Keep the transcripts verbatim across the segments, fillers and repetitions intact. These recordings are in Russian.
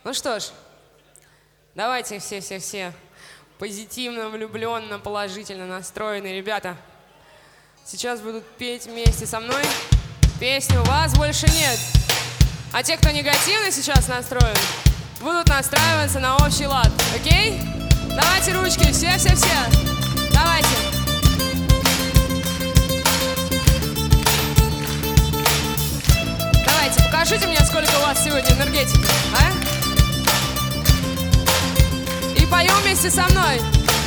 Ну что ж, давайте все-все-все позитивно, влюбленно, положительно настроенные ребята сейчас будут петь вместе со мной песню «Вас больше нет». А те, кто негативно сейчас настроен, будут настраиваться на общий лад. Окей? Давайте ручки, все-все-все. Давайте. Давайте, покажите мне, сколько у вас сегодня энергетики, а? И поем вместе со мной.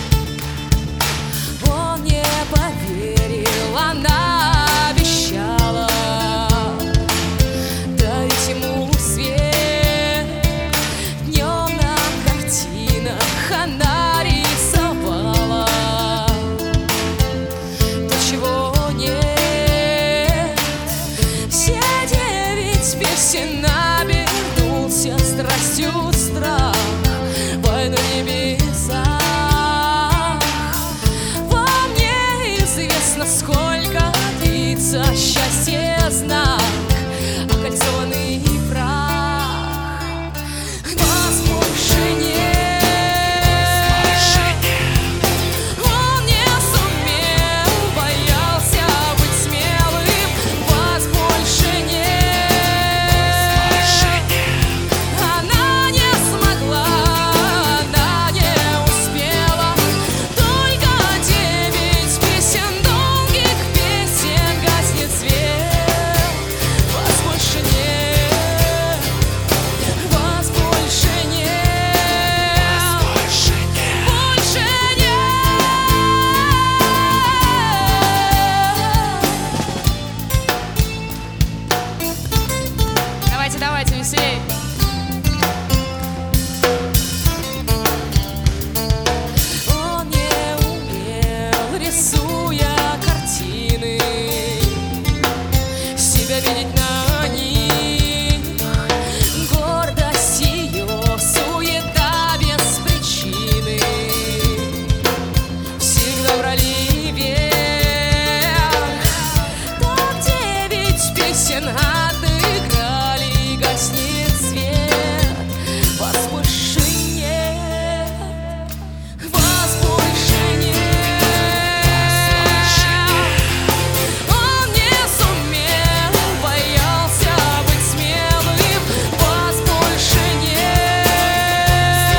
Он не поверил, она обещала дарить ему свет. Днем на картинах она рисовала то, чего нет. Все девять песен обернулся страстью страх, войну небеса. Во мне известно, сколько длится счастье знак, окольцованный прах. Вас больше нет. Он не сумел, боялся быть смелым. Вас больше нет. Она не смогла, она не успела. Только девять песен, долгих песен, гаснет свет. Вас больше нет. Вас больше нет. Больше нет. Давайте, давайте, веселей. Он не умел, рисуя картины, себя видеть на них. Гордость ее, суета без причины всегда брали верх. Так девять песен отыграли, гаснет свет. Вас больше нет. Вас больше нет. Он не сумел, боялся быть смелым. Вас больше нет.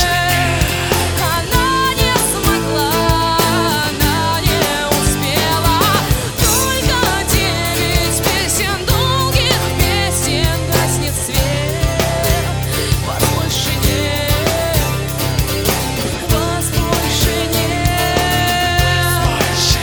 Она не смогла, она не успела. Только девять песен, долгих песен, гаснет свет. Вас больше нет. Вас больше нет. Больше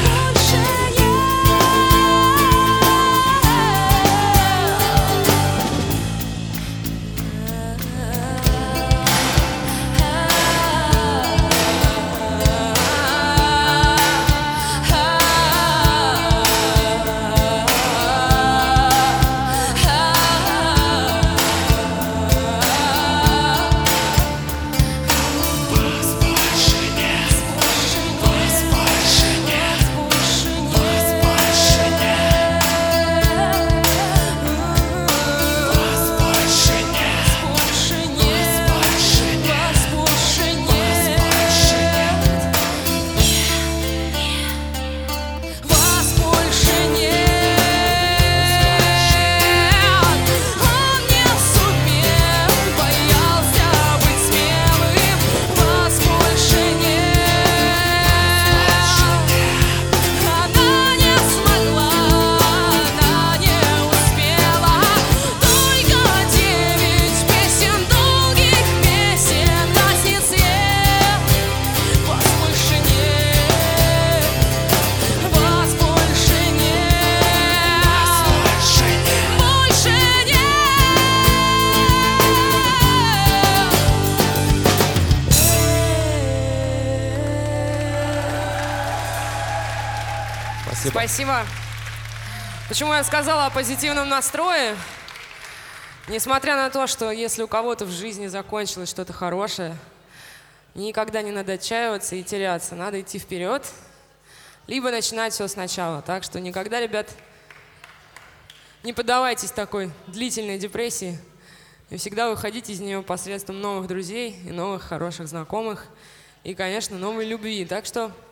Спасибо. Почему я сказала о позитивном настрое? Несмотря на то, что если у кого-то в жизни закончилось что-то хорошее, никогда не надо отчаиваться и теряться. Надо идти вперед, либо начинать все сначала. Так что никогда, ребят, не поддавайтесь такой длительной депрессии и всегда выходить из нее посредством новых друзей и новых хороших знакомых, и, конечно, новой любви. Так что